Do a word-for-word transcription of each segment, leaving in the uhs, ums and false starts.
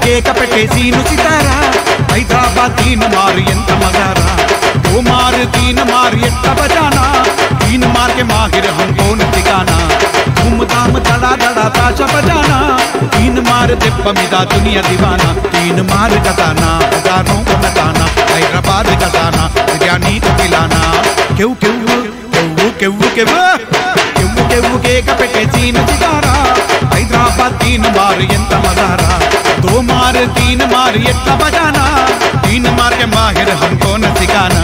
కేక పెట్టేసీను సితారా హైదరాబాద్ తీన్ మారు ఎంత మజారా दो मार तीन मार एट्टा बजाना तीन मार के माहिर हमको न ठिकाना धूम धाम धड़ा धड़ा ताशा बजाना तीन मार दెబ్బ మీద दुनिया दीवाना तीन मार गजाना हजारों को नचाना हैदराबाद गजाना बिरयानी को खिलाना क्यों क्यों क्यों क्यों क्यों क्यों क्यों కేక పెట్టేసీను సితారా హైదరాబాద్ తీన్ మార్ ఎంత మజారా दो मार तीन मार एट्टा बजाना तीन मार के माहिर हमको न ठिकाना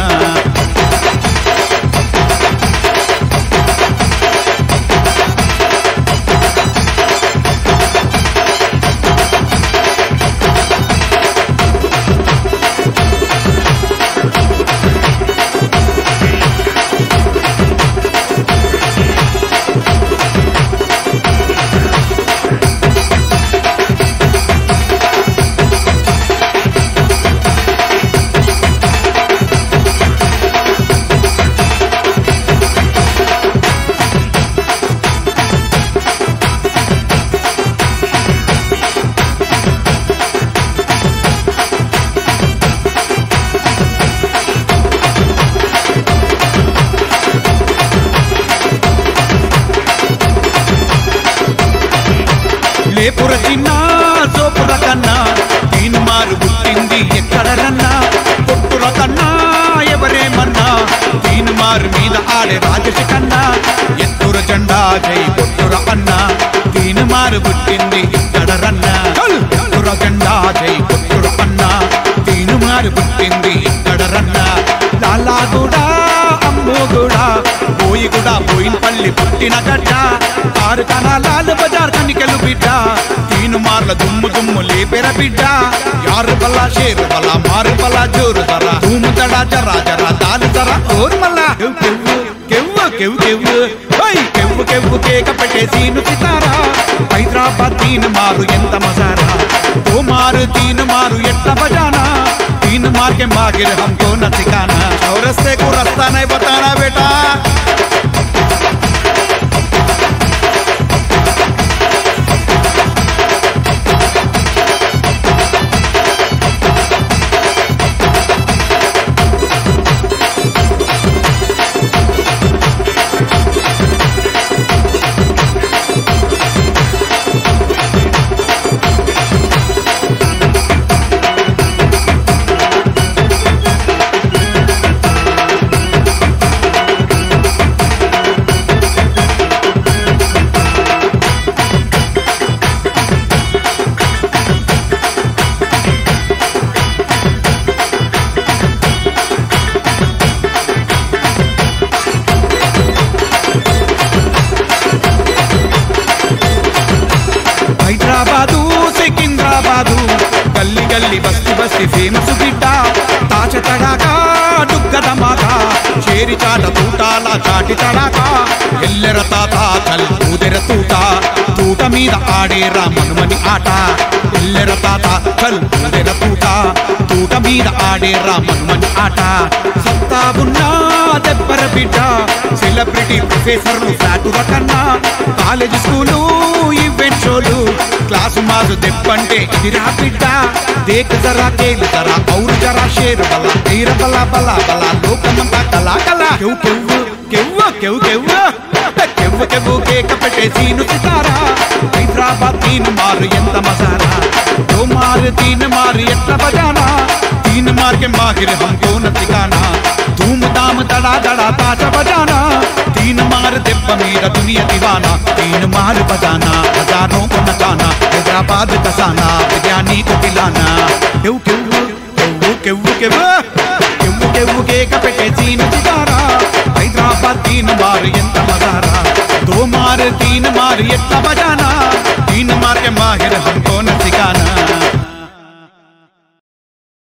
లేపుర చిన్న సోపుర కన్నా తీన్ మారు పుట్టింది ఎక్కడ రన్నా పొట్టుర కన్నా ఎవరేమన్నా తీన్ మారు మీద ఆడే రాజసి కన్నా ఎత్తుర జెండా జై పొట్టుర అన్నా తీన్ మారు పుట్టింది ఎక్కడ రన్నా ఎత్తుర జెండా జై పొట్టుర అన్నా తీన్ మారు పుట్టింది ఎక్కడ రన్నా లాలాగూడా అమ్మోగూడా పోయిగూడా పోయినపల్లి పుట్టిన గడ్డ ఆరు కనాలాలు బజార్ కనికెలు బిడ్డ తీను మార్ల దుమ్ము దుమ్ము లేపెర బిడ్డ యారు బల్లా షేరు బల్లా మారు బల్లా జోరు దరా ధూము దడా జరా జరా దాలు దరా ఓర్ మల్లా కెవ్వు కెవ్వు కెవ్వు కెవ్వు హై కెవ్వు కెవ్వు కేక పెట్టేసీను సితారా హైదరాబాద్ తీన్ మారు ఎంత మజారా దో మారు తీన్ మారు ఎట్లా బజానా तीन मार के मागिर हमको न ठिकाना चौरस्ते को रास्ता नहीं बताना बेटा హైదరాబాదు సికింద్రాబాదు గల్లీ గల్లీ బస్తి బస్తి ఫేమస్ బిడ్డ తాచ తడాకా డుగ్గ ధమాకా చేరి చాట తూటాల చాటి తడాకా ఎల్లెర తాత కల్ ఊదెర తూట తూట మీద ఆడేరా మనుమని ఆట ఎల్లెర తాత కల్ ఊదెర తూట తూట మీద ఆడేరా మనుమని ఆట సత్తాబున్నా దెబ్బర బిడ్డ సెలబ్రిటీ ప్రొఫెసర్లు ఫ్లాటుల కన్నా కాలేజ్ స్కూలు ఈవెంట్ షోలు క్లాసు మాజు దెబ్బంటే ఇదిరా బిడ్డ దేక్ జరా కేలు జరా ఔరు జరా షేరు బలా తీర బలా బలా బలా లోకమంతా కలా కలా కెవ్వు కెవ్వు కెవ్వు కెవ్వు కెవ్వు కెవ్వు కేక పెట్టేసీను సితారా హైదరాబాద్ తీన్ మారు ఎంత మజారా దో మారు తీన్ మారు ఎట్లా బజానా तीन मार के माहिर हमको न ठिकाना धूम धाम धड़ा धड़ा ताशा बजाना तीन मार दెబ్బ మీద दुनिया दीवाना तीन मार बजाना हजारों को नचाना हैदराबाद गजाना बिरयानी को खिलाना क्यों क्यों क्यों क्यों क्यों क्यों क्यों కేక పెట్టేసీను సితారా హైదరాబాద్ తీన్ మార్ ఎంత మజారా दो मार तीन मार ఎట్లా బజానా तीन मार के माहिर हमको न ठिकाना